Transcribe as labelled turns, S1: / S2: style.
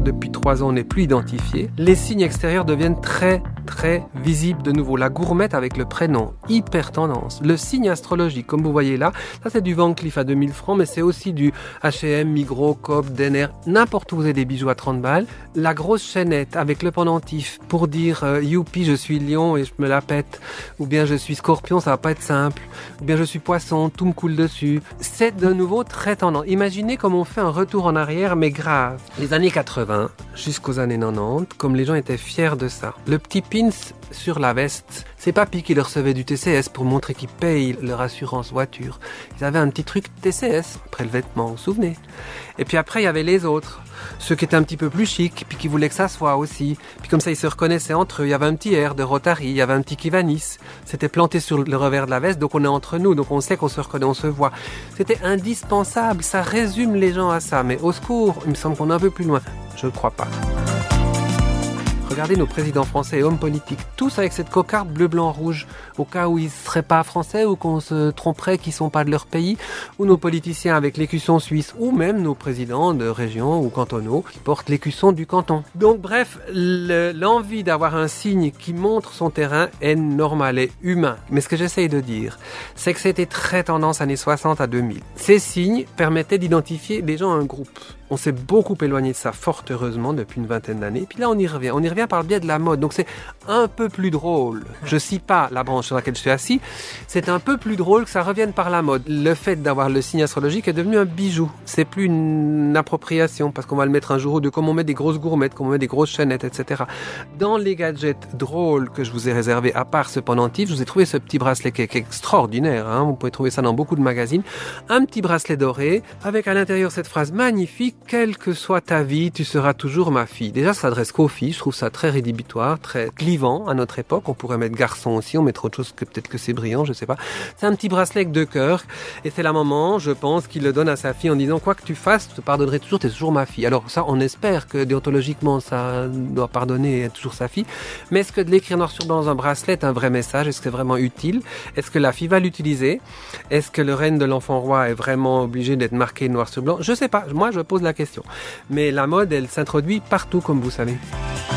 S1: depuis 3 ans n'est plus identifié. Les signes extérieurs deviennent très visibles de nouveau. La gourmette avec le prénom, hyper tendance. Le signe astrologique, comme vous voyez là, ça c'est du Van Cleef à 2000 francs, mais c'est aussi du H&M, Migros, Coop, Denner, n'importe où vous avez des bijoux à 30 balles. La grosse chaînette avec le pendentif pour dire youpi, je suis lion et je me la pète, ou bien je suis scorpion, ça va pas être simple, ou bien je suis poisson, tout me coule dessus. C'est de nouveau très tendance. Imaginez comme on fait un retour en arrière, mais grave. Les années 80 jusqu'aux années 90, comme les gens étaient fiers de ça. Le petit pins sur la veste, c'est papy qui le recevait du TCS pour montrer qu'ils payent leur assurance voiture. Ils avaient un petit truc TCS après le vêtement, vous vous souvenez? Et puis après, il y avait les autres. Ceux qui étaient un petit peu plus chics, puis qui voulaient que ça soit aussi. Puis comme ça, ils se reconnaissaient entre eux. Il y avait un petit air de Rotary, il y avait un petit Kivanis. C'était planté sur le revers de la veste, donc on est entre nous, donc on sait qu'on se reconnaît, on se voit. C'était indispensable, ça résume les gens à ça. Mais au secours, il me semble qu'on est un peu plus loin. Je ne crois pas. Regardez nos présidents français et hommes politiques, tous avec cette cocarde bleu, blanc, rouge, au cas où ils ne seraient pas français ou qu'on se tromperait qu'ils ne sont pas de leur pays, ou nos politiciens avec l'écusson suisse, ou même nos présidents de région ou cantonaux qui portent l'écusson du canton. Donc bref, l'envie d'avoir un signe qui montre son terrain est normal et humain. Mais ce que j'essaye de dire, c'est que c'était très tendance années 60 à 2000. Ces signes permettaient d'identifier les gens à un groupe. On s'est beaucoup éloigné de ça, fort heureusement, depuis une vingtaine d'années. Puis là, on y revient. On y revient par le biais de la mode. Donc, c'est un peu plus drôle. Je scie pas la branche sur laquelle je suis assis. C'est un peu plus drôle que ça revienne par la mode. Le fait d'avoir le signe astrologique est devenu un bijou. C'est plus une appropriation parce qu'on va le mettre un jour ou deux, comme on met des grosses gourmettes, comme on met des grosses chaînettes, etc. Dans les gadgets drôles que je vous ai réservés, à part ce pendentif, je vous ai trouvé ce petit bracelet qui est extraordinaire. Hein. Vous pouvez trouver ça dans beaucoup de magazines. Un petit bracelet doré avec à l'intérieur cette phrase magnifique: quelle que soit ta vie, tu seras toujours ma fille. Déjà, ça s'adresse qu'aux filles. Je trouve ça très rédhibitoire, très clivant à notre époque. On pourrait mettre garçon aussi. On mettrait autre chose que peut-être que c'est brillant, je sais pas. C'est un petit bracelet avec 2 cœurs. Et c'est la maman, je pense, qui le donne à sa fille en disant: quoi que tu fasses, je te pardonnerai toujours, t'es toujours ma fille. Alors ça, on espère que déontologiquement, ça doit pardonner et être toujours sa fille. Mais est-ce que de l'écrire noir sur blanc dans un bracelet est un vrai message? Est-ce que c'est vraiment utile? Est-ce que la fille va l'utiliser? Est-ce que le règne de l'enfant roi est vraiment obligé d'être marqué noir sur blanc? Je sais pas. Moi, je pose la question. Mais la mode, elle s'introduit partout, comme vous savez.